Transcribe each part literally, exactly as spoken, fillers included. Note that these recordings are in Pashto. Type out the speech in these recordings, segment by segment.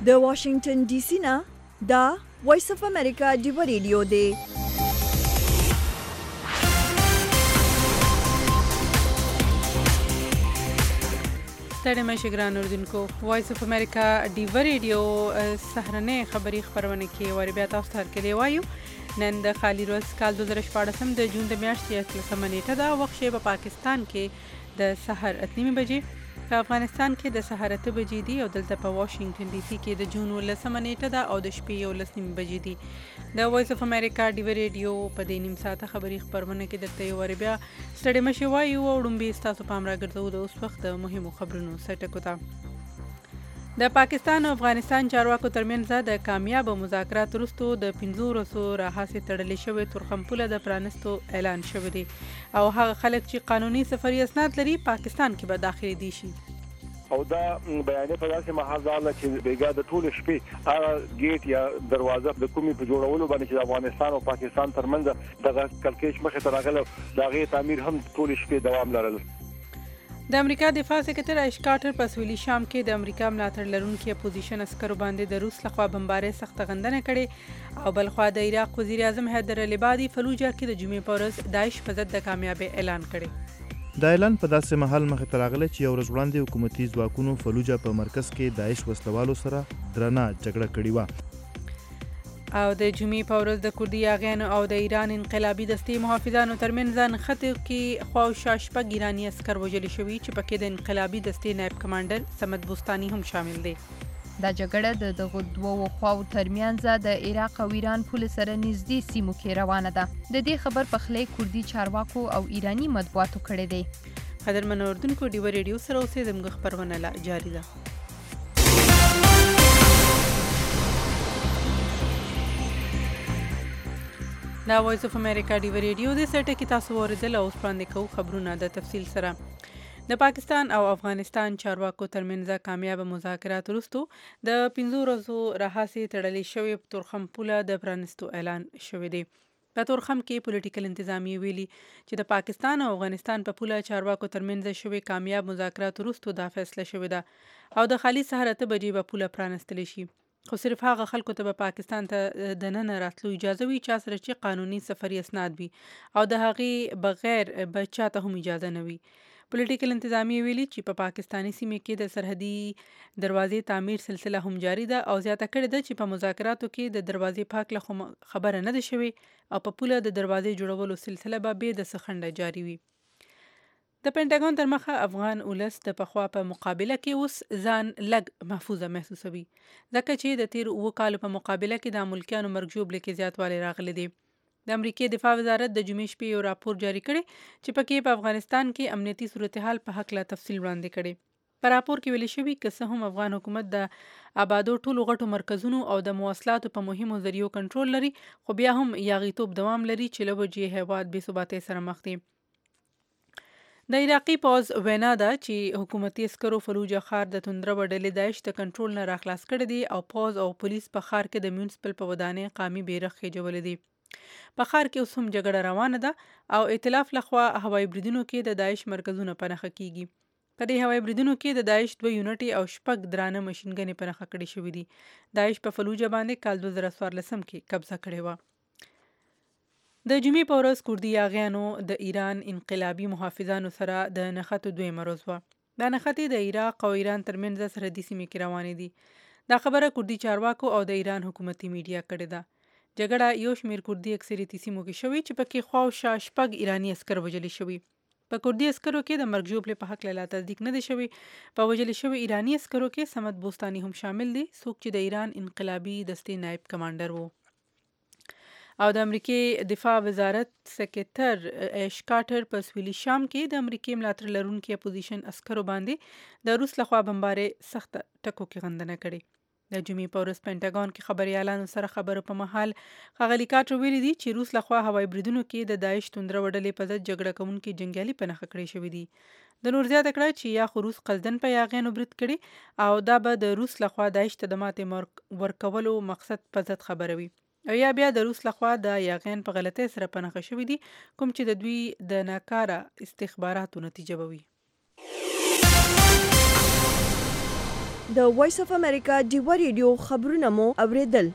د واشنگټن ډي سي نه دا وایس اف امریکا ډیو ریډیو دی. ستړي مشه ګران اردوونکو، وایس اف امریکا ډیو ریډیو سهرنۍ خبری خبرونه کې وری بیا تاسو ته کې دی وایو. نن د خالی روز کال دوه زره شپاړسم د جون د میاشتې اتلسمه نیټه ده. وخت شی په پاکستان کې د سحر اته نیمې بجې، په افغانستان کې د سحر اته بجې دي او دلته په واشنگټن ډي سي کې د جون ولسمه نیټه ده او د شپې یولس نیمې بجې دي. د وایس اف امریکا ډیو ریډیو په دې نیم ساعته خبری خبرونه کې درته یو ور بیا ستړي مشه وایو او ډومبي تاسو پام راګرځو د اوس وخت د مهمو خبرونو سټکو ته. د پاکستان او افغانستان چارواکو ترمنځ د کامیاب مذاکرات وروسته د پنځو ورځو راهیسې تړلې شوې تورخم پوله د پرانستو اعلان شوی دی او هغه خلک چې قانوني سفري اسناد لري پاکستان کې به داخلي دي شي. او دا بیانې په داسې محاذ ده چې بیګا د ټول شپې هغه گیټ یا دروازه د کومي په جوړولو باندې چې افغانستان او پاکستان ترمنځ دغه کلکېش مخه ته راغله، دا غي تعمیر هم ټول شپې دوام لرل. د امریکا دفاع سکرټر ایش کارټر په سویلي شام کې د امریکا ملاتړ لرونکي اپوزیشن عسکرو باندې د روس لخوا بمبارۍ سخت غندنه کړې او بلخوا د عراق وزیر اعظم حیدر العبادي فلوجا کې د جمعې په ورځ داعش په ضد د کامیابی اعلان کړی. دا اعلان په داسې مهال مخې ته راغلی چې یو ورځ وړاندې حکومتي ځواکونو فلوجا په مرکز کې داعش وسلوالو سره درنه جګړه کړې وه. او د جمعې په ورځ د کردي یاغیانو او د ایران انقلابي دستې محافظانو ترمنځ نښتو کې خواوشا شپږ ایراني عسکر وژل شوي چې پکې د انقلابي دستې نایب کمانډر سمد بوستاني هم شامل دی. دا جګړه د دغو دوو خواو ترمنځ د عراق او ایران پولې سره نږدې سیمو کې روانه ده. د دې خبر پخلی کردي چارواکو او ایراني مطبوعاتو کړی دی. قدرمنو اردوونکو، ډیو ریډیو سره اوسئ، زموږ خبرونه لا جاری ده. دا وایس اف امریکا ډیو ریډیو د سټه کې تاسو ورته له اوس باندې کوو خبرونه د تفصیل سره. د پاکستان او افغانستان چارواکو ترمنځ کامیاب مذاکرات وروسته د پنځو ورځو راهیسې تړلې شوې تورخم پوله د پرانستو اعلان شوی دی. په تورخم کې پولیټیکل انتظامیه ویلي چې د پاکستان او افغانستان په پوله چارواکو ترمنځ شوې کامیاب مذاکرات وروسته دا فیصله شوې ده او د خالي سحر اته بجې به پوله پرانستل شي، خو صرف هغه خلکو ته به پاکستان ته د ننه راتلو اجازه وي چا سره چې قانوني سفري اسناد وي او د هغې بغیر به چاته هم اجازه نه وي. پولیټیکل انتظامیه ویلي چې په پاکستاني سیمې کې د سرحدي دروازې تعمیر سلسله هم جاری ده او زیاته کړې ده چې په مذاکراتو کې د دروازې پاک له خبره نه ده شوې او په پوله د دروازې جوړولو سلسله به بې د سخنډه جاری وي. د پینټاګون تر مخه افغان ولس د پخوا په مقابله کې اوس ځان لږ محفوظه محسوسوي، ځکه چې د تیر اوه کالو په مقابله کې د ملکیانو مرګ ژوبلې کې زیاتوالی راغلی دی. د امریکای دفاع وزارت د جمعې شپې یو راپور جاری کړی چې پکې په افغانستان کې امنیتي صورتحال په هکله تفصیل وړاندې کړي. په راپور کې ویل شوي که څه هم افغان حکومت د آبادو ټولو غټو مرکزونو او د مواصلاتو په مهمو ذریعو کنټرول لري، خو بیا هم یاغیتوب دوام لري چې له وجې هیواد بې ثباتۍ سره مخ دی. د عراقي پوځ وینا ده چې حکومتي عسکرو فلوجا ښار د توندره ډلې داعش د کنټرول نه راخلاص کړی دی او پوځ او پولیس په ښار کې د میونسپل په ودانۍ قامي بیرغ خېجولی دی. په ښار کې اوس هم جګړه روانه ده او ائتلاف لخوا هوایي بریدونو کې د داعش مرکزونه په نښه کیږي. په دې هوایي بریدونو کې د داعش دوه یونټي او شپږ درانه ماشینګنې په نښه کړې شوي دي. داعش په فلوجا باندې کال دوه زره څوارلسم کې قبضه کړې وه. د جمعې په ورځ کردي یاغیانو د ایران انقلابي محافظانو سره د نښتو دویمه ورځ وه. دا نښتې د عراق او ایران ترمنځ سرحدي سیمې کې روانې دي. دا خبره کردي چارواکو او د ایران حکومتي میډیا کړې ده. جګړه یو شمېر کردي اکثریتي سیمو کې شوې چې پکې خواوشا شپږ ایراني عسکر وژلي شوي. په کردي عسکرو کې د مرګ ژوبلې په هکله لا تصدیق نه دی شوی. په وژلي شوي ایراني عسکرو کې سمد بوستاني هم شامل دی، څوک چې د ایران انقلابي دستې نایب کمانډر و. او د امریکای دفاع وزارت سکرټر ایش کارټر په سویلي شام کې د امریکای ملاتړ لرونکي اپوزیشن عسکرو باندې د روس لخوا بمبارۍ سخت ټکو کې غندنه کړې. د جمعې په ورځ پینټاګون کې خبريالانو سره خبرو په مهال ښاغلي کارټر ویلي دي چې روس لخوا هوایي بریدونو کې د داعش توندره ډلې په ضد جګړه کوونکي جنګیالي په نښه کړی شوي دي. د نور زیاته کړه چې یا خو روس قصدن په یاغیانو برید کړي او دا به د روس لخوا داعش ته د ماتې ورکولو مقصد په ضد خبروي او یا بیا د روس لخوا د یاغیان په غلطۍ سره په نښه شوي دي، کوم چې د دوی د ناکاره استخباراتو نتیجه به وي. د وایس اف امریکا ډیوا ریډیو خبرونه مو اوریدل.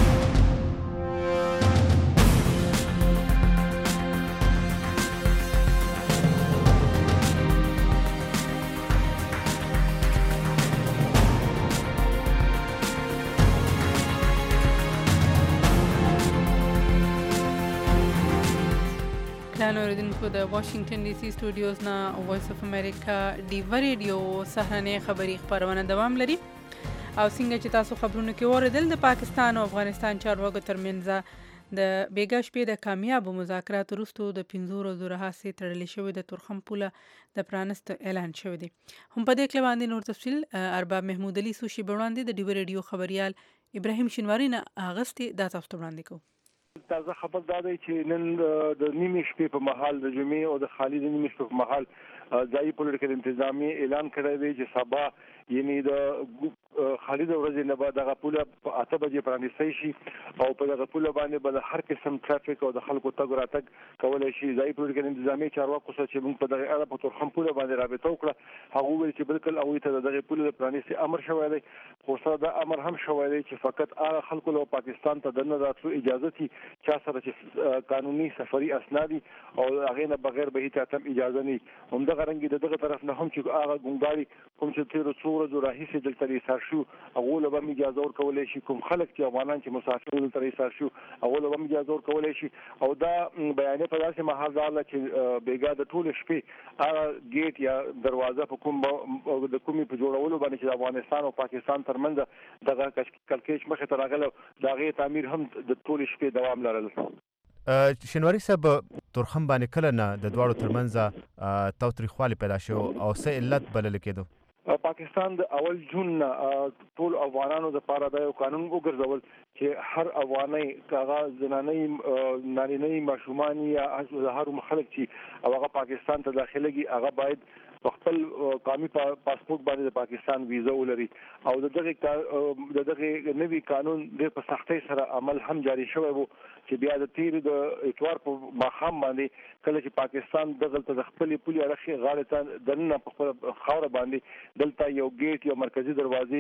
ګرانو اوریدونکو د واشنگټن ډي سي سټوډیوز نه وایس اف امریکا ډیوا ریډیو سهرنۍ خبری خبرونه دوام لري او څنګه چې تاسو خبرونه کې اوریدل د پاکستان او افغانستان چارواکو ترمنځ د بیګا شپې د کامیابو مذاکراتو وروسته د پنځو ورځو راهیسې تړل شوی د تورخم پوله د پرانست اعلان شوی دی. هم په دې کې باندې نور تفصیل ارباب محمود علي سوشي وړاندې د ډیوا ریډیو خبريال ابراهیم شینواری نه اغستې د تاسو ته وړاندې کوم. تازه خبر دا دی چې نن د نیمې شپې په مهال د جمعې او د خالد نیمې شپې په مهال ځایي پولیټیکل انتظامی اعلان کړی دی چې سبا یعنی د خالد ورځې نه بعد دغه پوله په اته بجې پرانیستی شي او په دغه پوله باندې به هر قسم ټرافیک او د خلکو تګ راتګ کولی شي. ځایي پولیټیکل انتظامی چارواکو سره چې موږ په دغه اړه په تورخم پوله باندې رابطه وکړه هغه وویل چې بالکل هغوی ته د دغې پولې د پرانیستي امر شوی دی، خو سره دا امر هم شوی دی چې فقط هغه خلکو له پاکستان ته دننه راتلو اجازه دي چا سره چې قانوني سفري اسناد او هغې نه بغیر به هیڅ هم اجازه نه وي. همدغه رنګ د دغه طرف نه هم چې هغه ګونګاري کوم چې تېرو څو ورځو راهیسې دلته ایسار شو هغو له به هم اجازه ورکولی شي، کوم خلک چې افغانان چې مسافر دلته ایسار شو هغو له به هم اجازه ورکولی شي. او دا بیانیه په داسې مهال راغله چې بیګا د ټولې شپې هغه ګیټ یا دروازه په کوم د کومې په جوړولو باندې چې د افغانستان او پاکستان ترمنځ دغه کړکېچ مخې ته راغلی د هغې تعمیر هم د ټولې شپې دوام لرل. شینواری صاحب تورخم باندې کله نه د دواړو ترمنځ تاوتریخوالی پیدا شو او څه علت بلل کېدو؟ پاکستان د اول جون ټول افغانانو لپاره د یو قانون وګرځول چې هر افغاني کاغه زناني نارینه ماشومان یا هر مخالف چې هغه پاکستان ته داخليږي هغه باید په خپل قومي پاسپورت باندې د پاکستان ویزا ولري او دغه د دغه نوي قانون د په سختۍ سره عمل هم جاری شوی وو چې بیا د تیر د اتوار په ماښام باندې کله چې پاکستان دغه د خپل پولي اړخي غاړه ته دنه په خپل خاور باندې دلته یو ګیټ یو مرکزی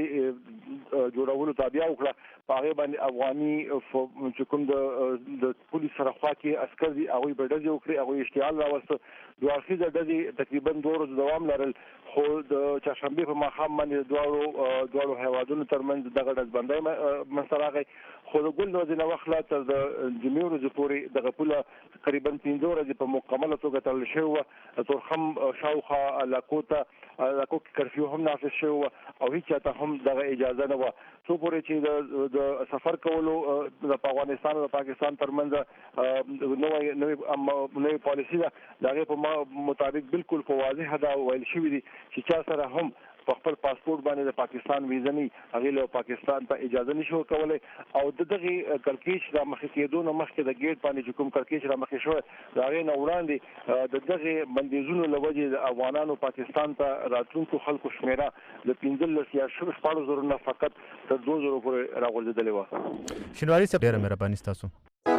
دروازې جوړولو تابع وکړه په هغه باندې افغاني چې کوم د د پولیس سره خوا کې عسكر دي هغه بدل وکړي هغه اشتعال راوسته دوه اخیزه د تقریبا دوه ورځې دوام لرل خو د چهارشنبه په ماښام باندې دواړو دواړو هیوادونو ترمنځ دغه ډزبندۍ منځته راغی خو د ګل ورځې نه وخت لا تر د جمعې ورځې پورې دغه پوله تقریبا پنځه ورځې په مکمله توګه تړل شوې وه. تورخم شاوخوا علاقو ته علاقو کې کرفیو هم نافذ شوی وه او هیڅ چاته هم دغه اجازه نه وه څو پورې چې د سفر کولو د افغانستان او د پاکستان ترمنځ نوې نوې پالیسي ده د هغې په مطابق بالکل په واضحه دا ویل شوي دي چې چا سره هم په خپل پاسپورت باندې د پاکستان ویزا نه هغې له پاکستان ته اجازه نشي ورکولی او د دغې کړکېچ را مخکې کېدو نه مخکې د ګیټ باندې چې کوم کړکېچ را مخکې شوی د هغې نه وړاندې د دغې بندیزونو له وجې د افغانانو پاکستان ته راتلونکو خلکو شمېره د پنځلس یا شپاړس زرو نه فقط تر دوه زرو پورې راغورځېدلې وه. شینواري صاحب ډېره مهرباني ستاسو.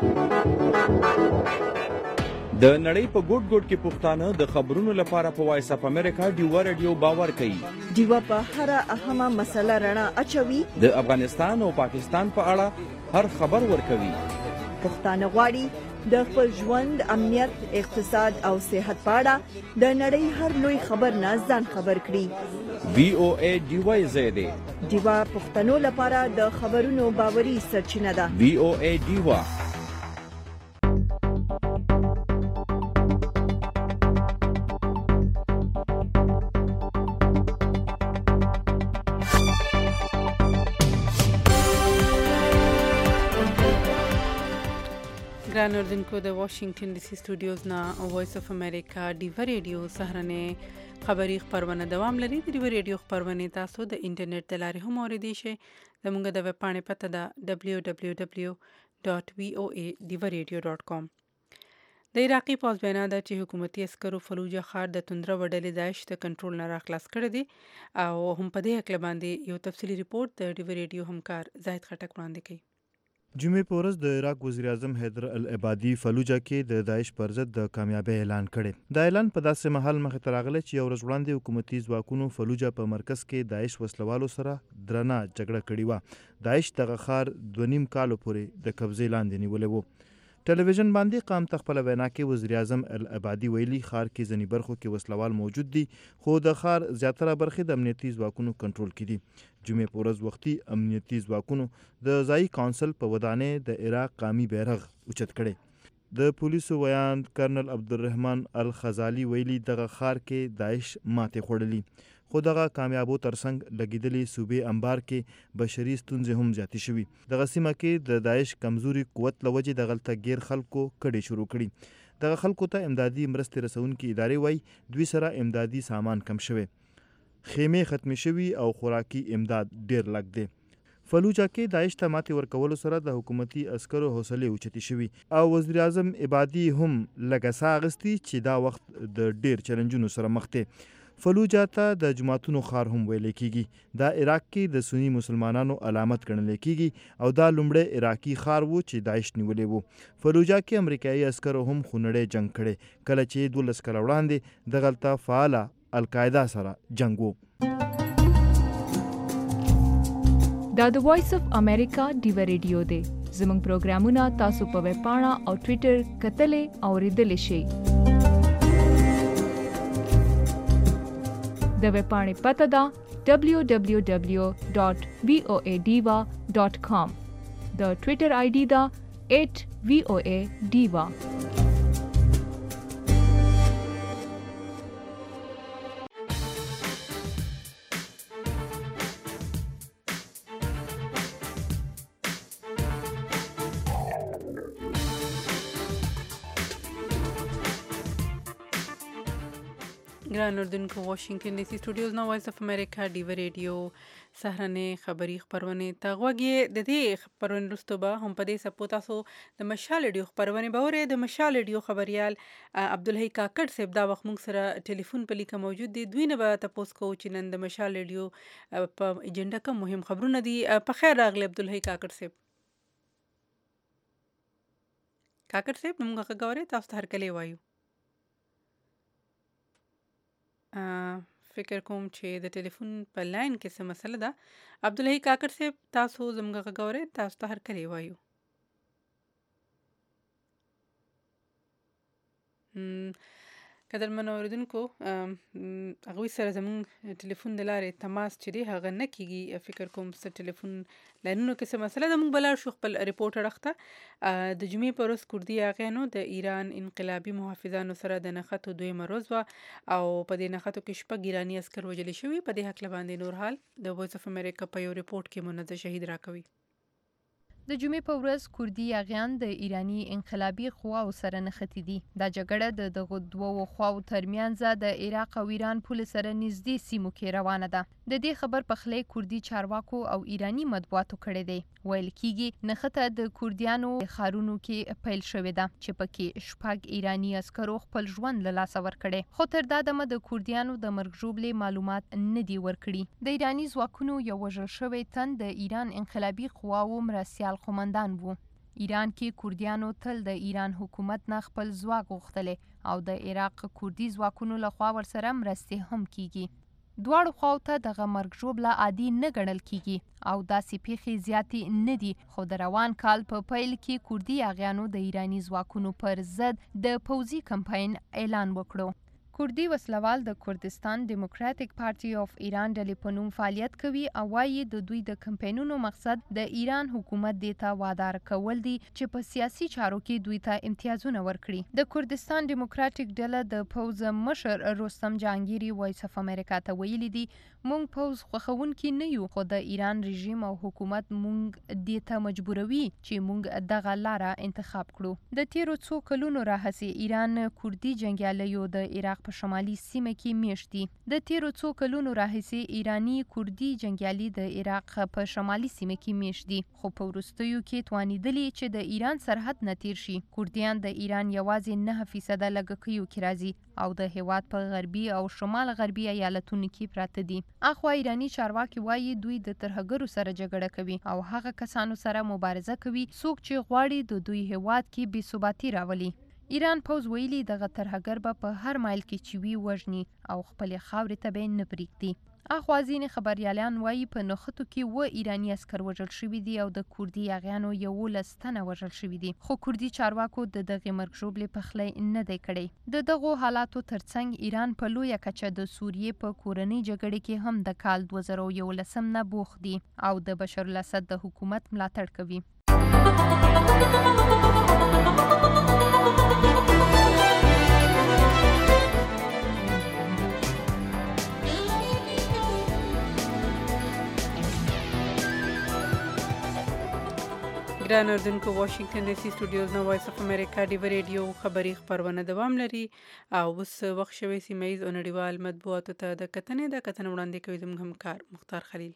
د نړۍ په ګوټ ګوټ کې پښتانه د خبرونو لپاره په وایس اف امریکا ډیوا ریډیو باور کوي. ډیوا په هر اهمه مسله رڼا اچوي، د افغانستان او پاکستان په اړه هر خبر ورکوي. پښتانه غواړي د خپل ژوند، امنیت، اقتصاد او صحت په اړه د نړۍ هر لوی خبر نه ځان خبر کړي. وی او ای ډیوا زیاده ډیوا پښتنو لپاره د خبرونو باوري سرچینه ده. وی او ای ډیوا ګران اوریدونکو د واشنگټن ډي سي سټوډیوز نه وایس اف امریکا ډیوا ریډیو سهرنۍ خبری خبرونه دوام لري. د ډیوا ریډیو خبرونه تاسو د انټرنیټ د لارې هم اوریدئ شئ. زموږ د ویب پاڼې پته ده دبلیو دبلیو دبلیو ډاټ وی او ای ډیوا ریډیو ډاټ کام. د عراقي پوځ بیان ده چې حکومتي عسکرو فلوجه ښار د توندره وډلې داعش د کنټرول نه راخلاص کړی دی او هم په دې هکله باندې یو تفصیلي ریپورت د ډیوا ریډیو همکار زاهد خټک وړاندې کوي. جمعې په ورځ د عراق وزیر اعظم حیدر العبادي فلوجا کې د داعش پر ضد د کامیابی اعلان کړی. دا اعلان په داسې مهال مخې ته راغلی چې یو ورځ وړاندې حکومتي ځواکونو فلوجا په مرکز کې داعش وسلوالو سره درنه جګړه کړې وه. داعش دغه ښار دوه نیم کالو پورې د قبضې لاندې نیولی و. ټلویزیون باندې قام ته خپله وینا کې وزیر اعظم العبادي ویلي ښار کې ځینې برخو کې وسلوال موجود دي خو د ښار زیاتره برخې د امنیتي ځواکونو کنټرول کې دي. جمعې په ورځ وختي امنیتي ځواکونو د ځایي کونسل په ودانۍ د عراق قامي بیرغ اوچت کړی. د پولیسو ویاند کرنل عبدالرحمن الخزالي ویلي دغه ښار کې داعش ماتې خوړلي خو دغه کامیابو ترڅنګ لګیدلې صوبې انبار کې بشري ستونزې هم زیاتې شوي. دغه سیمه کې د داعش کمزوري قوت له وجې دغلته غیر خلکو کډې شروع کړي. دغه خلکو ته امدادي مرستې رسونکي ادارې وایي دوی سره امدادي سامان کم شوی، خیمې ختمې شوي او خوراکي امداد ډیر لږ دی. فلوجا کې داعش ته ماتې ورکولو سره د حکومتي عسکرو حوصلې اوچتې شوي او وزیر اعظم عبادي هم لږه ساه اخیستي چې دا وخت د ډیر چیلنجونو سره مخ دی. فلوجا ته د جماعتونو ښار هم ویل کېږي. دا عراق کې د سنی مسلمانانو علامت ګڼل کېږي او دا لومړی عراقي ښار و چې داعش نیولی و. فلوجا کې امریکایي عسکرو هم خونړی جنگ کړی کله چې دولس کاله وړاندې دغلته فعاله القاعده سره جنگ و. دا د وایس اف امریکا ډیوه ریډیو دی. زموږ پروګرامونه تاسو په ویب پاڼه او ټویټر کتلې او اوریدلی شئ. د ویب پاڼې پته ده ډبلیو ډبلیو ډبلیو ډاټ وی او ای ډیوا ډاټ کام. د ټویټر آی ډي ده ایټ وی او ای ډیوا. ګران اردوونکو، واشنگټن ډي سي سټوډیوز نه وایس اف امریکا ډیوه ریډیو سهرنې خبري خپرونې ته غوږ یې. د دې خپرونې وروسته به هم په دې څپو تاسو د مشال ریډیو خپرونې به اورئ. د مشال ریډیو خبریال عبدالحی کاکړ صاحب دا وخت موږ سره ټلیفون په لیکه موجود دی. دوی نه به تپوس کوو چې نن د مشال ریډیو په ایجنډا کوم مهم خبرونه دي. په خیر راغلی عبدالحی کاکړ صاحب. کاکړ صاحب موږ غږ اورئ، تاسو ته هرکلی وایو. فکر کوم چې د ټلیفون په لاین کې څه مسله ده. عبدالحی کاکړ صاحب تاسو زموږ غږ اورئ، تاسو ته هرکلی وایو. قدرمنو اورېدونکو، هغوی سره زموږ ټلیفون د لارې تماس چې دی هغه نه کېږي. فکر کوم څه ټلیفون لاینونو کې څه مسله ده. موږ به لاړ شو خپل ریپورټ اړخ ته. د جمعې په ورځ کردي یاغیانو د ایران انقلابي محافظانو سره د نښتو دویمه ورځ وه او په دې نښتو کې شپږ ایراني عسکر وژلي شوي. په دې هکله باندې نور حال د وایس اف امریکا په یو ریپورټ کې منزه شهید راکوي. د جمعې په ورځ کردي یاغیان د ایراني انقلابي قواو سره نښتي دي. دا جګړه د دغو دوو خواو ترمنځ د عراق او ایران پولې سره نږدې سیمو کې روانه ده. د دې خبر پخلی کردي چارواکو او ایراني مطبوعاتو کړی دی. ویل کېږي نښته د کردیانو ښارونو کې پیل شوې ده چې پکې شپږ ایراني عسکرو خپل ژوند له لاسه ورکړی، خو تر دا دمه د کردیانو د مرګ ژوبلې معلومات نه دي ورکړي. د ایراني ځواکونو یو وژل شوی تن د ایران انقلابي قواو مرستیال قومندان وو. ایران کې کردیانو تل د ایران حکومت نه خپل ځواک غوښتلی او د عراق کردي ځواکونو لخوا ورسره مرستې هم کیږي. دواړو خواو ته دغه مرګ ژوبله عادي نه ګڼل کیږي او داسې پیښې زیاتې نه دي، خو د روان کال په پیل کې کردي یاغیانو د ایراني ځواکونو پر ضد د پوځي کمپاین اعلان وکړو. کردي وسلوال د کردستان ډیموکراتیک پارټي اف ایران ډلې په نوم فعالیت کوي او وایي د دوی د کمپاینونو مقصد د ایران حکومت دې ته وادار کول دي چې په سیاسي چارو کې دوی ته امتیازونه ورکړي. د کردستان ډیموکراتیک ډله د پوځ مشر رستم جهانګیري وایس اف امریکا ته ویلي دي مونږ پوځ خوښونکي نه یو، خو د ایران رژیم او حکومت مونږ دې ته مجبوروي چې مونږ دغه لاره انتخاب کړو. د تیرو څو کلونو راهیسې ایران کردي جنګیالیو د عراق په په شمالي سیمه کې میشت دي. د تیرو څو کلونو راهیسې ایرانی کوردي جنګیالي د عراق په شمالي سیمه کې میشت دي، خو په وروستیو کې توانیدلي چې د ایران سرحد نه تیر شي. کوردیان د ایران یوازې نه فیصده لږکیو کې راځي او د هیواد په غربي او شمال غربي ایالتونو کې پراته دي. اخوا ایرانی چارواکي وایي دوی د ترهګرو سره جګړه کوي او هغه کسانو سره مبارزه کوي څوک چې غواړي د دوی هیواد کې بې ثباتي راولي. ایران پوز ویلي دغه ترهګر به په هر مایل کې چې وي وژني او خپلې خاورې ته به نه پرېږدي. اخوا ځینې خبریالان وایي په نښتو کې اووه ایراني عسکر وژل شوي دي او د کوردي یاغیانو یولس تنه وژل شوي دي، خو کوردي چارواکو د دغې مرګ ژوبلې پخلی نه دی کړی. د دغو حالاتو ترڅنګ ایران په لویه کچه د سوریې په کورنۍ جګړې کې هم د کال دوه زره یولسم نه بوخت دي او د بشار الاسد د حکومت ملاتړ کوي. ګران اردوونکو، واشنگټن ډي سي سټوډیوز نه وایس اف امریکا ډیو ریډیو خبري خبرونه دوام لري او اوس وخت شوی سیمایز او نړیوال مطبوعاتو ته د کتنې د کتنې وړاندې کوي زموږ همکار مختار خلیل.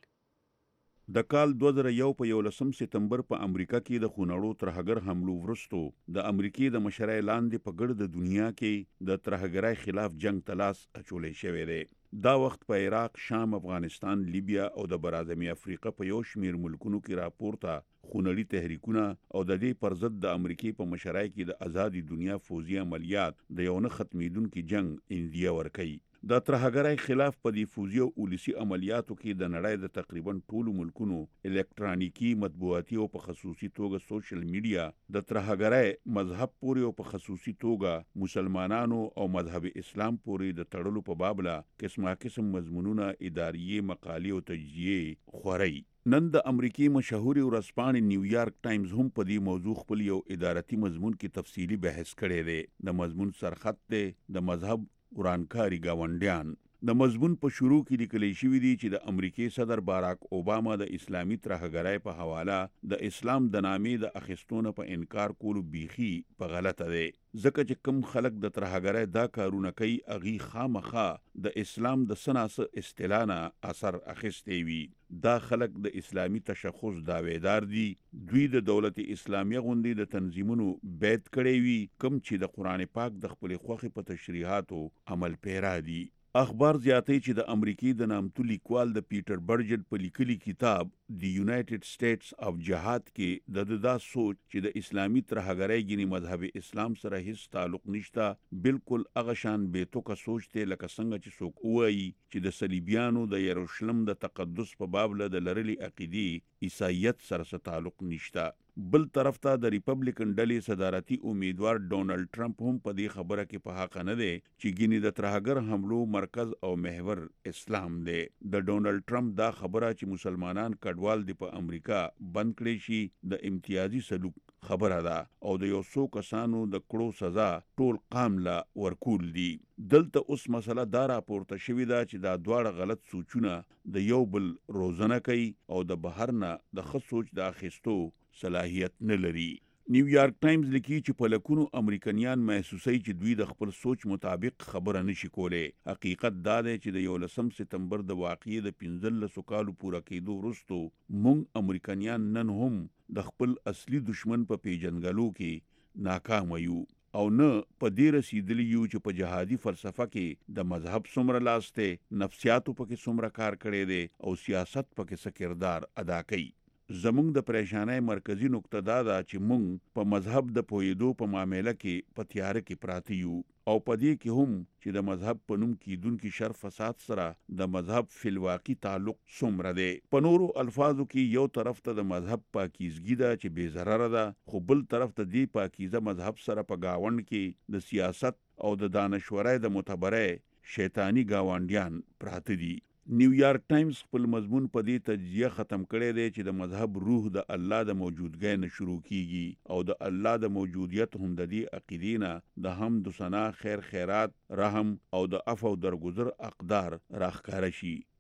د کال دوه زره یو په یولسم سپتمبر په امریکا کې د خونړو ترهګر حملو وروستو د امریکای د مشرۍ لاندې په ګرد دنیا کې د ترهګرۍ خلاف جنگ ته لاس اچولی شوی دی. دا وخت په عراق، شام، افغانستان، لیبیا او د برازمي افریقا په یو شمیر ملکونو کې راپورته خونړي تحریکونه او د دې پر ضد د امریکای په مشرۍ کې د آزادي دنیا فوزي عملیات د یو نه ختمیدونکي جنگ اندیه ورکوي. د ترهګرۍ خلاف په دې فوزي او پولیسي عملیاتو کې د نړۍ د تقریبا ټولو ملکونو الکترونیکی، مطبوعاتي او په خصوصي توګه سوشل میډیا د ترهګرۍ مذهب پورې او په خصوصي توګه مسلمانانو او مذهب اسلام پورې د تړلو په بابله قسمه قسم مضمونونه، اداریې، مقالې او تجزیې خوري. نن د امریکای مشهوري ورځپاڼې نیویارک ټایمز هم په دې موضوع خپل یو ادارتي مضمون کې تفصیلی بحث کړی دی. د مضمون سرخط دی د مذهب ورانکاري گاونډیان. د مضمون په شروع کې لیکل شوی دی چې د امریکای صدر باراک اوباما د اسلامي ترهګرۍ په حواله د اسلام د نامې د اخیستونه په انکار کولو بیخي په غلطه دی، ځکه چې کم خلک د ترهګرۍ دا کارونه کوي اغي خامخا د اسلام د سناسه استلانه اثر اخیستې وي. دا خلک د اسلامی تشخص داویدار دي. دوی د دولت اسلامیه غوندي د تنظیمونو بیت کړي وي کم چې د قران پاک د خپل خوخي په تشریحاتو عمل پیرا دي. اخبار زیاتوي چې د امریکای د نامتو لیکوال د پیټر برجټ په لیکلي کتاب دی یونایټډ سټیټس اف جهاد کې د دا سوچ چې د اسلامي ترهګرۍ ګینی مذهب اسلام سره هیڅ تعلق نشته، بالکل هغه شان بیتوکه سوچ ته لکه څنګه چې څوک وایي چې د صلیبیانو د یروشلم د تقدس په باب له د لرلي عقیدی عیسایت سره تعلق نشته. بل طرف ته د ریپبلیکن ډلې صدارتي امیدوار ډونالد ټرمپ هم په دې خبره کې په حق نه دی چې ګینی د ترهګر حملو مرکز او محور اسلام دی. د ډونالد ټرمپ دا خبره چې مسلمانان کډوال دی په امریکا بند کړي شي د امتیازي سلوک خبره ده او د یو څو کسانو د کړو سزا ټول قام لا ورکول دي. دلته اوس مسله دا راپورته شوې ده چې دا دواړه غلط سوچونه د یو بل روزنه کوي او د بهر نه د ښه سوچ د اخیستو صلاحیت نه لري. نیویارک ټایمز لیکي چې په لکونو امریکایان محسوسوي چې دوی د خپل سوچ مطابق خبره نشي کولای. حقیقت دا دی چې د یولسم سپتمبر د واقعې د پنځلسو کالو پوره کېدو وروسته موږ امریکایان نن هم د خپل اصلي دشمن په پیژنګلو کې ناکام یو او نه په دې رسیدلی یو چې په جهادي فلسفه کې د مذهب څومره لاس دی، نفسیاتو پکې څومره کار کړی دی او سیاست پکې څه کردار ادا کوي. زمونږ د پریشانۍ مرکزی نقطه دا ده چې مونږ په مذهب د پویدو په معاملې کې په تیاره کې پراته یو او په دې کې هم چې د مذهب په نوم کېدونکي شر فساد سره د مذهب فلواقي تعلق څومره دی. په نورو الفاظو کې یو طرف ته د مذهب پاکیزګي ده چې بې ضرره ده، خو بل طرف ته دې پاکیزه مذهب سره په گاوند کې د سیاست او د دانشورۍ د معتبرۍ شیطانی گاونډیان پراته دي. نیویارک ټایمز خپل مضمون په دې تجزیه ختم کړی دی چې د مذهب روح د الله د موجودګۍ نه شروع کیږي او د الله د موجودیت هم د دې عقیدې نه د حمد و ثنا، خیر خیرات، رحم او د عفو او درگذر اقدار راښکاره شي.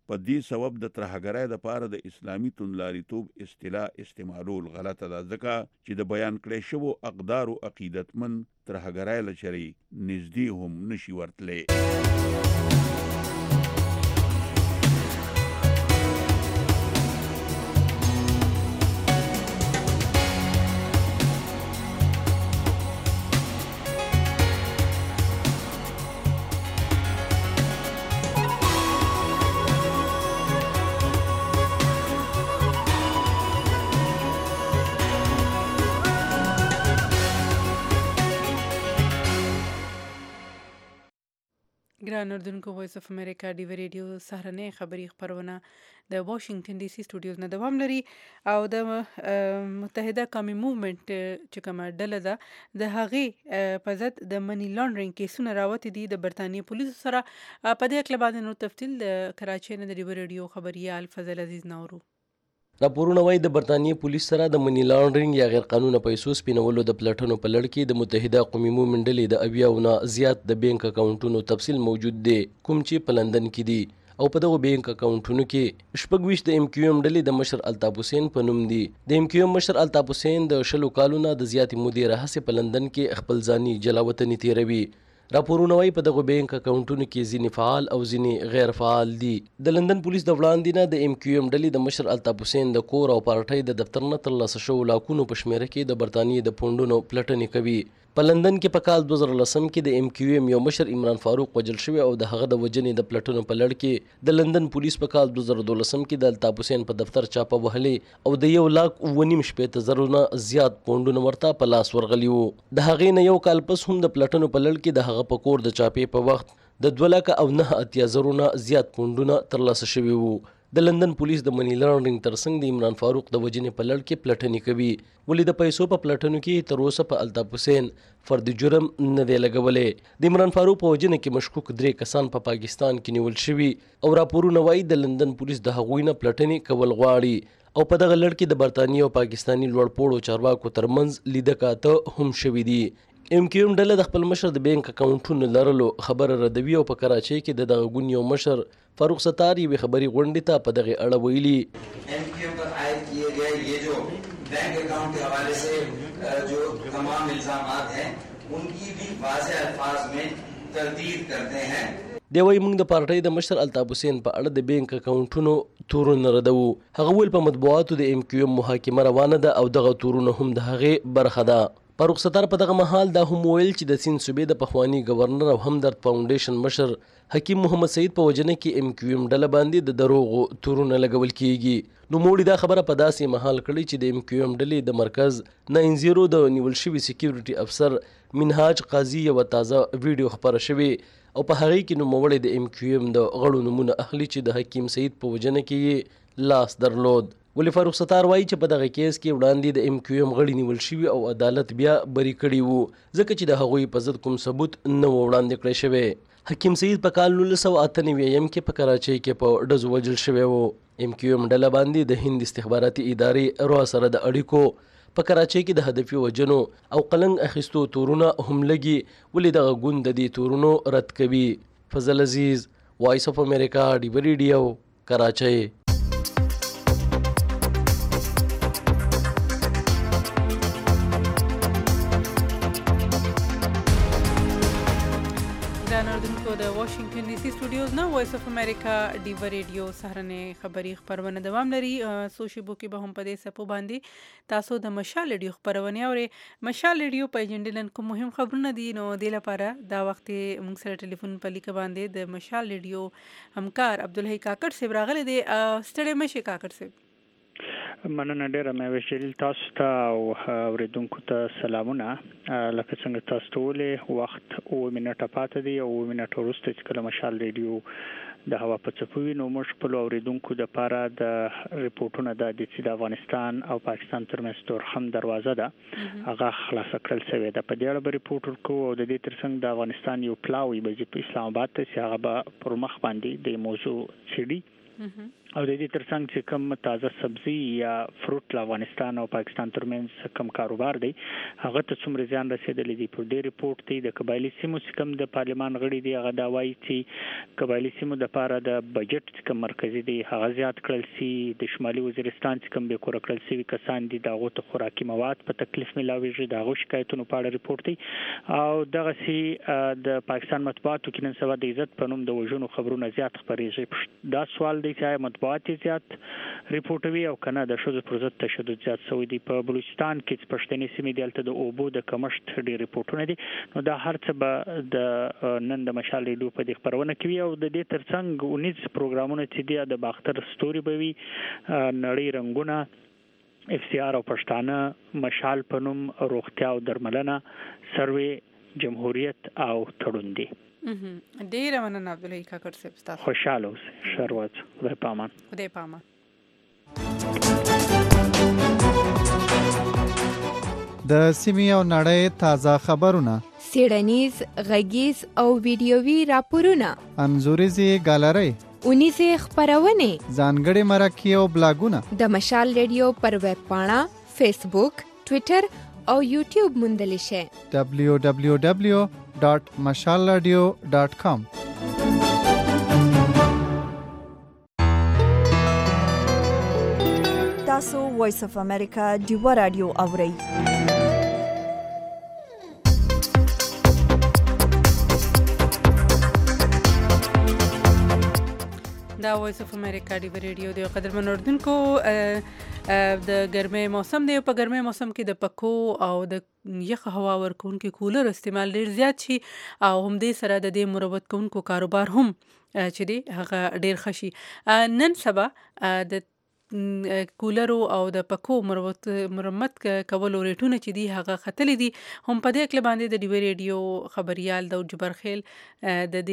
په دې سبب د ترهګرۍ د پاره د اسلامي توندلاریتوب اصطلاح استعمالول غلطه ده، ځکه چې د بیان کړی شوو اقدار او عقیدتمن ترهګرۍ لچري نږدې هم نشي ورتلې. ګران اردوونکو وایس اف امریکا ډیو ریډیو سهارنۍ خبری خبرونه د واشنگټن ډي سي سټوډیوز نه دوام لري او د متحده قومي موومېنټ چې کومه ډله ده د هغې په ضد د منی لانډرینګ کیسونه راوتي دي د برتانیې پولیسو سره. په دې اړه باندې نور تفصیل د کراچۍ نه د ډیو ریډیو خبريال فضل عزیز نورو. راپورونه وايي د برتانیې پولیس سره د منی لانډرینګ یا غیر قانونه پیسو سپینولو د پلټنو په لړ کې د متحده قومي موومېنټ ډلې د اویاو نه زیات د بینک اکاونټونو تفصیل موجود دی کوم چې په لندن کې دي او په دغه بینک اکاونټونو کې شپږ ویشت د ایم کیو ایم ډلې د مشر الطاف حسین په نوم دي. د ایم کیو ایم مشر الطاف حسین د شلو کالونو د زیاتې مودې راهیسې په لندن کې خپل ځاني جلاوطني تیروي. راپورونه وايي په دغه بینک اکاونټونو کې ځینې فعال او ځینې غیر فعال دي. د لندن پولیس د وړاندې نه د ایم کیو ایم ډلې د مشر الطاف حسین د کور او پارټۍ د دفتر نه ترلاسه شوو لاکونو په شمیره کې د برتانیې د پونډونو پلټنې کوي. په لندن کې په کال دوه زره لسم کې د ایم کیو ایم یو مشر عمران فاروق وژل شوی او د هغه د وژنې د پلټنو په لړ کې د لندن پولیس په کال دوه زره دولسم کې د الطاف حسین په دفتر چاپه وهلې او د یو لاک اووه نیم شپېته زرو نه زیات پونډونه ورته په لاس ورغلي وو. د هغې نه یو کال پس هم د پلټنو په لړ کې د هغه په کور د چاپې په وخت د دوه لکه او نه اتیا زرو نه زیات پونډونه ترلاسه شوي وو. د لندن پولیس د منی لانډرینګ ترڅنګ د عمران فاروق د وژنې په لړ کې پلټنې کوي. ولې د پیسو په پلټنو کې تر اوسه په الطاف حسین فردي جرم نه دی لګولی. د عمران فاروق په وژنه کې مشکوک درې کسان په پا پاکستان کې نیول شوي او راپورونه وایي د لندن پولیس د هغوی نه پلټنې کول غواړي او په دغه لړ کې د برتانیې او پاکستاني لوړپوړو چارواکو ترمنځ لیده کاته هم شوي دي. ایم کیو ایم ډله د خپل مشر د بینک اکاونټونو لرلو خبره ردوي او په کراچۍ کې د دغه ګوند یو مشر فاروق ستار یوې خبري غونډې ته په دغه اړه ویلي. ایم کیو ایم پر عائد کیے گئے یہ جو بینک اکاؤنٹ کے حوالے سے جو تمام الزامات ہیں ان کی بھی واضح الفاظ میں تردید کرتے ہیں. دی وايي موږ د پارټۍ د مشر الطاف حسین په اړه د بینک اکاونټونو تورونه ردوو. هغه ویل په مطبوعاتو د ایم کیو ایم محاکمه روانه ده او دغه تورونه هم د هغې برخه ده. فاروق ستار په دغه مهال دا هم ویل چې د سیند صوبې د پخوانی گورنر او همدرد فاونډیشن مشر حکیم محمد سعید په وجنه کې ایم کیو ایم ډله باندې د دروغو تورونه لګول کیږي. نو موړي دا خبره په داسې مهال کړي چې د ایم کیو ایم ډلې د مرکز ناین زیرو د نیول شوي سکیورټي افسر منهاج قاضي یو تازه ویډیو خبره شوې او په هغې کې نوموړی د ایم کیو ایم د غړو نومونه اخلي چې د حکیم سعید په وجنه کې لاس درلود. ولې فاروق ستار وایي چې په دغه کیس کې وړاندې د ایم کیو ایم غړي نیول شوي او عدالت بیا بری کړي وو ځکه چې د هغوی په ضد کوم ثبوت نه و وړاندې کړی شوی. حکیم سعید په کال نولس سوه اته نوي کې په کراچۍ کې په ډزو وژل شوی و. ایم کیو ایم ډله باندې د هند استخباراتي ادارې روا سره د اړیکو په کراچۍ کې د هدفي وژنو او قلنګ اخیستو تورونه هم لګي. ولې دغه ګوند د دې تورونو رد کوي. فضل عزیز، وایس اف امریکا، ډیو ریډیو، کراچۍ. د واشنگټن ډي سي سټوډیوز نه وایس اف امریکا ډیو ریډیو سهارنۍ خبری خبرونه دوام لري. سوشي بو کې به هم په دې سپو باندې تاسو د مشال ریډیو خبرونه اورئ. مشال ریډیو په جنډلن کوم مهم خبرونه دي نو د لپاره دا وخت موږ سره ټلیفون په لیک باندې د مشال ریډیو همکار عبدالحی کاکړ صاحب راغلی دی. ستړي مشه کاکړ صاحب. مننه ډیره مې وشل تاسو ته او اوریدونکو ته سلامونه. لکه څنګه تاسو ته ولې وخت او منټه پاتې دی او منټه وروسته چې کله مشال ریډیو د هوا په څپوي نو موږ خپل اوریدونکو د پاره د ریپورتونو د د افغانستان او پاکستان ترمنځ تورخم دروازه ده هغه خلاص کړل شوې ده. په دې اړه به ریپورت ورکو او د دې ترڅنګ د افغانستان یو پلاوی به په اسلام آباد ته چې هغه به پر مخ باندې د موضوع سړي او د دې ترڅنګ چې کوم تازه سبزي یا فروټ له افغانستان او پاکستان ترمنځ کوم کاروبار دی هغه ته څومره زیان رسیدلی دی په دې ریپورت دی د قبایلی سیمو چې کوم د پارلمان غړي دی هغه دا وایي چې قبایلی سیمو د لپاره د بجټ کوم مرکزی دی هغه زیات کړل سي د شمالي وزیرستان چې کوم به کور کړل سي کسان دي دغه ته خوراکي مواد په تکلیف ملاويږي دغه شکایتونو په اړه ریپورت دی او دغه سي د پاکستان مطبوعاتو کې نن سبا د عزت په نوم د وژنو خبرونه زیات خبرېږي دا سوال دی چې مطبوعات زیات ریپورټوي او کنه د شوز پر ضد تشدد زیات شوی دی په بلوچستان کې پښتني سیمې دلته د اوبو د کمښت ډېر ریپورټونه دي نو دا هر څه به د نن د مشال ریډیو په دې خبرونه کوي او د دې ترڅنګ اونیز پروګرامونه چې دی د باختر ستوري بوي نړۍ رنگونه اف سی آر او پښتانه مشال پنوم روغتیا او درملنه سروي جمهوریت او تړون دي ډیره مننه عبدالله کاکړ صاحب تاسو خوشاله اوسئ شروات خدای پامان خدای پامان د سیمې او نړۍ تازه خبرونه سیړنیز غږیز او ویډیووي راپورونه انځوریزي ګالري اونیزه خبرونه ځانګړي مرکې او بلاګونه د مشال ریډیو پر ویب پاڼه فیسبوک ټوئیټر او یوټیوب موندل شي دبلیو دبلیو دبلیو ډاٹ مشال رادیو ډاٹ کام تاسو وایس اف امریکا دیوا رادیو اورئ دا وایس اف امریکا دی ریډیو دی قدرمن اردوونکو د ګرمۍ موسم دی په ګرمۍ موسم کې د پکو او د یخ هوا ورکونکو کولر استعمال ډیر زیات شي او هم دې سره د دې مربوط کوونکو کاروبار هم چې دی هغه ډیر خشي نن سبا د کولرو او د پکو مرمت مرمت کولو ریټونه چې دی هغه خطلې دي هم په دې کې باندې د ډیوی ریډیو خبريال د جبرخیل د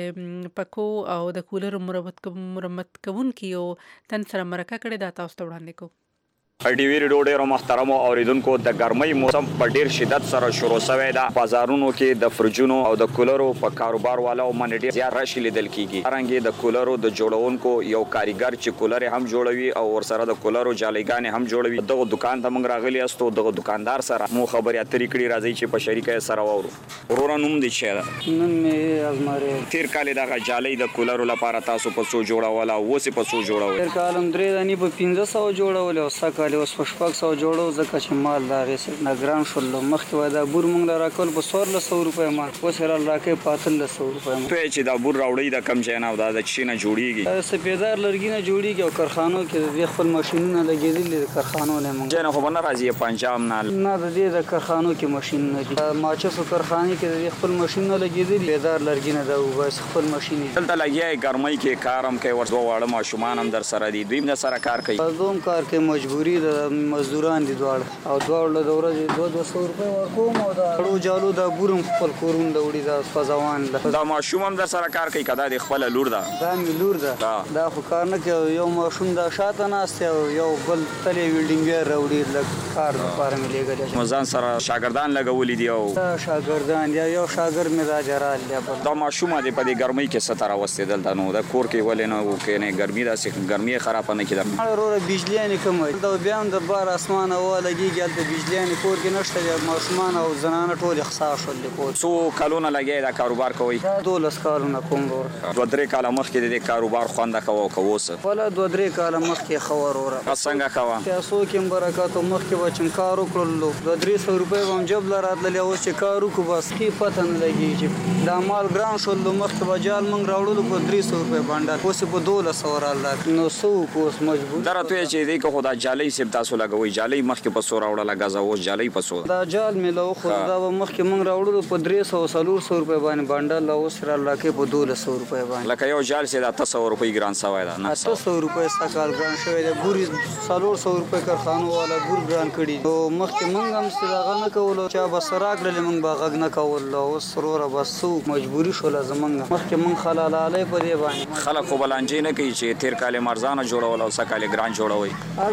دې پکو او د کولرو مرمت مرمت کوونکی او تن سره مرکه کړي دا تاسو ته وړاندې کوم ډیوی ریډیو ډیرو محترم اوریدونکو د ګرمۍ موسم په ډیر شدت سره شروع شوی دا بازارونو کې د فرجونو او د کولرو په کاروبار والو باندې ډیر زیات رش لیدل کیږي ارنګي د کولرو د جوړونکو یو کاریګر چې کولر هم جوړوي او ورسره د کولرو جالیګان هم جوړوي دغه دکان ته موږ راغلي استو دغه دکاندار سره مو خبرې اترې کړي راځي چې په شریکه سره وورو ورور نوم دي چې نن مې ازماره تیر کال دغه جالۍ د کولرو لپاره تاسو په څو جوړول او وسې په څو جوړول تیر کال هم درې دانی په پنځه سوه جوړول او سکه اوس په شپږ سوه جوړو ځکه چې مال د هغې نه ګران شول مخکې وای دا بور موږ له راکول په څوارلس سوه روپۍ مال اوس یې راله راکوي په اتلس سوه روپۍ مال ته چې دا بور راوړئ د کم ځای نه او دا د څه نه جوړېږي سپېدار لرګي نه جوړېږي او کارخانو کې د دې خپل ماشینونه لګېدلي د کارخانو نه موږ ځای نه خو به نه راځي پنجاب نه نه د دې د کارخانو کې ماشینونه دي ماچسو کارخانې کې د دې خپل ماشینونه لګېدلي سپېدار لرګي نه دا وباسي خپل ماشین یې دلته لګیا یې ګرمۍ کې کار هم کوي ورته واړه ماشومان هم در سره دي دوی هم در سره کار کوي دوم کار کوي مجبوري د مزدوران دي دواړه او دواړو له د ورځې دوه دوه سوه روپۍ ورکوم او دا کړو جالو دا بور هم خپل کورونه د وړي دا فضاوان ده دا ماشوم هم در سره کار کوي که دا د خپله لور ده دا مې لور ده دا خو کار نه کوي یو ماشوم دا شاته ناست او یو بل تلې ویلډینګ راوړي لږ کار دپاره مې لېږلی نو ځان سره شاګردان لګولي دي او دا شاګردان یا یو شاګرد مې دا جرال دی دا ماشومه دی په دې ګرمۍ کې څه ته راوستې دلته نو د کور کې ولې نه وکړې ګرمي داسې ګرمي یې خرابه نه کېده وروره بجلیانې کموي دا بیا هم د بار اسمان هوا لګېږي هلته بجلیانې کور کې نشته دی ماشومان او زنانه ټول یې خسا شول د کور څو کلونه لګیا دا کاروبار کوئ دا دولس کالونه کوم وروره دوه درې کاله مخکې د دې کاروبار خونده کوه او که اوسه وله دوه درې کاله مخکې ښه وروره څنګه کوه پیسو کې هم برکاتو مخکې به چې کار وکړلو دوه درې سوه روپۍ به هم جب له راتللې اوس چې کار وکړو بس ښې پته نه لګېږي چې دا مال ګران شول مخکې به جال موږ راوړلو په درې سوه روپۍ بانډار اوس یې په دولس سوه راله نو څه وکړو اوس مجبور دا راته وایه چې دی که خو دا جالۍ صرف تاسو لګوئ جالۍ مخکې په څو راوړله ګزه اوس جالۍ په څو دا جال مې له وخوت دا به مخکې موږ راوړلو په درې سوه څلور سوه روپۍ باندې بانډار له اوس راله راکوي په دولس سوه روپۍ باندې لکه یو جال چې د اته سوه روپۍ ګران سوی ده اته سوه روپۍ ستا کال ګران شوی دی بور څلور سوه روپۍ کارخانو والا بور ګران کړي نو مخکې موږ هم چې دغه نه کولو چا به څه راکړلې موږ به غږ نه کول اوس وروره بس څه مجبوري شوله زموږ مخکې موږ خلالالی په دې باندې خلک خو به لانجې نه کوي چې تېر کال یې ارزانه جوړول او څه کال یې ګران جوړوئ هر سړی هم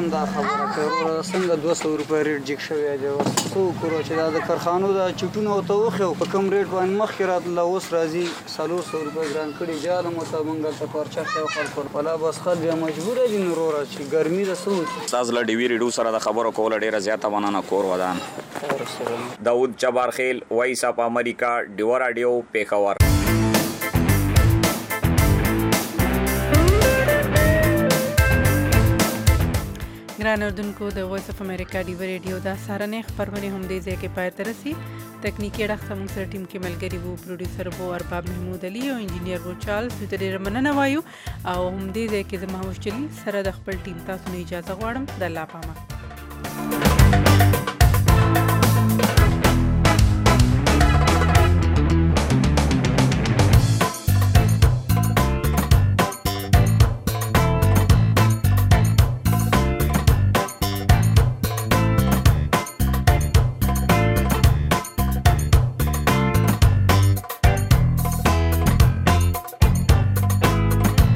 هم دا خبره کوي څنګه دوه سوه روپۍ ریټ جګ شوی دی اوس څو کورو چې دا د کارخانو دا چټونه ورته وخیو په کوم ریټ باندې مخکې راتله اوس راځي څلور سوه روپۍ ګران کړي جاله مو ته موږ هلته پرچه خیو خلکو ولا بس خلک بیا مجبوره دي نو وروره چې ګرمي ده څه وکړي ستاسو له ډي وي ریډیو سره د خبرو کولو ډېره زیاته مننه کور ودان داود جبارخیل وایس اف امریکا ډیو راډیو پیښور ګران اردوونکو د وایس اف امریکا ډیو ریډیو دا سهارنۍ خپرونې هم دې ځای کې پای ته رسي تکنیکي اړخ ته موږ سره ټیم کې ملګري وو پروډوسر وو ارباب محمود علي او انجینیر وو چارلز دوی ته ډېره مننه وایو او هم دې ځای کې زما هوش جلیل سره د خپل ټیم تاسو نه اجازه غواړم د الله پامه